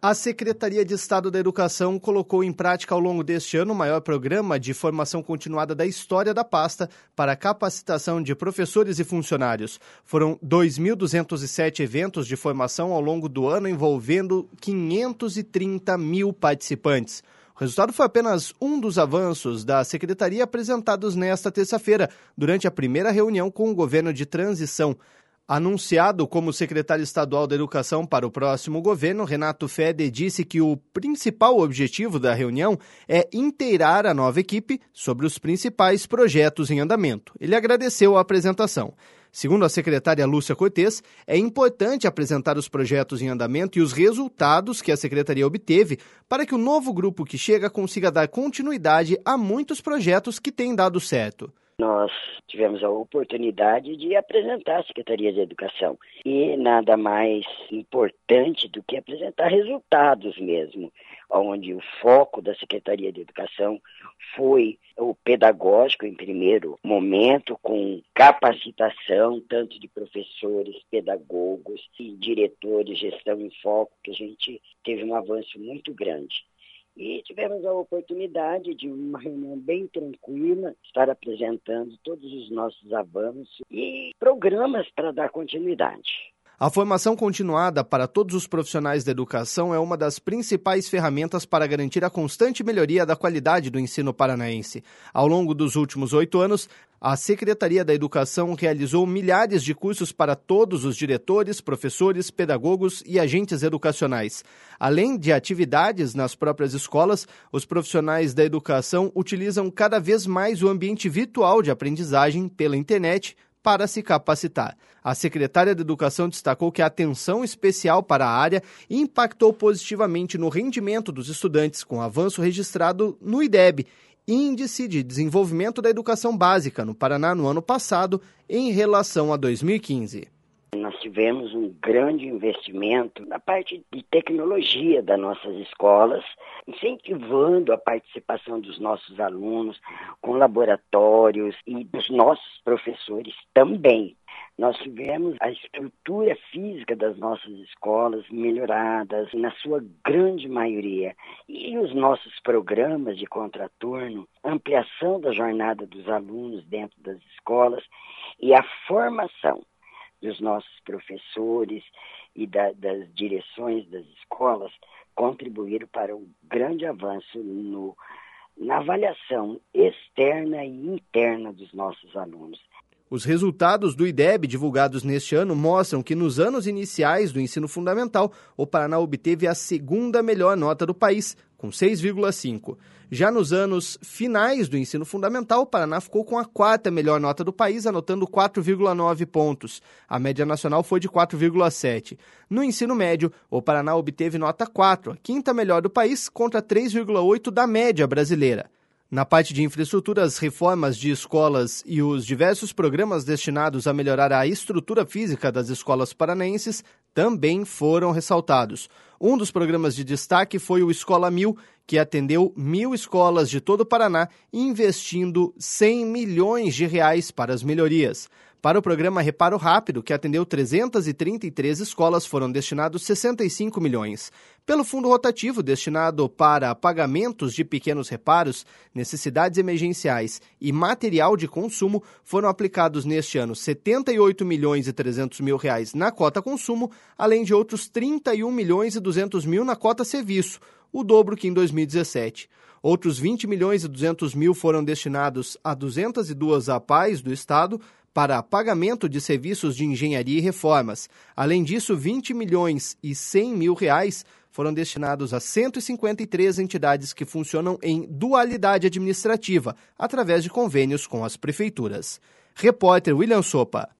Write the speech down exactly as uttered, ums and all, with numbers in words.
A Secretaria de Estado da Educação colocou em prática ao longo deste ano o maior programa de formação continuada da história da pasta para capacitação de professores e funcionários. Foram dois mil duzentos e sete eventos de formação ao longo do ano, envolvendo quinhentos e trinta mil participantes. O resultado foi apenas um dos avanços da Secretaria apresentados nesta terça-feira, durante a primeira reunião com o governo de transição. Anunciado como secretário estadual da Educação para o próximo governo, Renato Feder disse que o principal objetivo da reunião é inteirar a nova equipe sobre os principais projetos em andamento. Ele agradeceu a apresentação. Segundo a secretária Lúcia Cortes, é importante apresentar os projetos em andamento e os resultados que a secretaria obteve para que o novo grupo que chega consiga dar continuidade a muitos projetos que têm dado certo. Nós tivemos a oportunidade de apresentar a Secretaria de Educação e nada mais importante do que apresentar resultados mesmo, onde o foco da Secretaria de Educação foi o pedagógico em primeiro momento, com capacitação tanto de professores, pedagogos e diretores, gestão em foco, que a gente teve um avanço muito grande. E tivemos a oportunidade de uma reunião bem tranquila, estar apresentando todos os nossos avanços e programas para dar continuidade. A formação continuada para todos os profissionais da educação é uma das principais ferramentas para garantir a constante melhoria da qualidade do ensino paranaense. Ao longo dos últimos oito anos, a Secretaria da Educação realizou milhares de cursos para todos os diretores, professores, pedagogos e agentes educacionais. Além de atividades nas próprias escolas, os profissionais da educação utilizam cada vez mais o ambiente virtual de aprendizagem pela internet para se capacitar. A secretária de Educação destacou que a atenção especial para a área impactou positivamente no rendimento dos estudantes, com avanço registrado no I D E B, Índice de Desenvolvimento da Educação Básica, no Paraná, no ano passado, em relação a dois mil e quinze. Nós tivemos um grande investimento na parte de tecnologia das nossas escolas, incentivando a participação dos nossos alunos com laboratórios e dos nossos professores também. Nós tivemos a estrutura física das nossas escolas melhoradas, na sua grande maioria, e os nossos programas de contraturno, ampliação da jornada dos alunos dentro das escolas e a formação dos nossos professores e da, das direções das escolas contribuíram para um grande avanço no, na avaliação externa e interna dos nossos alunos. Os resultados do I D E B divulgados neste ano mostram que nos anos iniciais do ensino fundamental, o Paraná obteve a segunda melhor nota do país, com seis vírgula cinco. Já nos anos finais do ensino fundamental, o Paraná ficou com a quarta melhor nota do país, anotando quatro vírgula nove pontos. A média nacional foi de quatro vírgula sete. No ensino médio, o Paraná obteve nota quatro, a quinta melhor do país, contra três vírgula oito da média brasileira. Na parte de infraestrutura, as reformas de escolas e os diversos programas destinados a melhorar a estrutura física das escolas paranaenses também foram ressaltados. Um dos programas de destaque foi o Escola Mil, que atendeu mil escolas de todo o Paraná, investindo cem milhões de reais para as melhorias. Para o programa Reparo Rápido, que atendeu trezentas e trinta e três escolas, foram destinados sessenta e cinco milhões. Pelo fundo rotativo, destinado para pagamentos de pequenos reparos, necessidades emergenciais e material de consumo, foram aplicados neste ano setenta e oito milhões e trezentos mil reais na cota consumo, além de outros trinta e um milhões e duzentos mil na cota serviço, o dobro que em dois mil e dezessete. Outros vinte milhões e duzentos mil foram destinados a duzentas e duas A P As do Estado, para pagamento de serviços de engenharia e reformas. Além disso, vinte milhões e cem mil reais foram destinados a cento e cinquenta e três entidades que funcionam em dualidade administrativa, através de convênios com as prefeituras. Repórter William Sopa.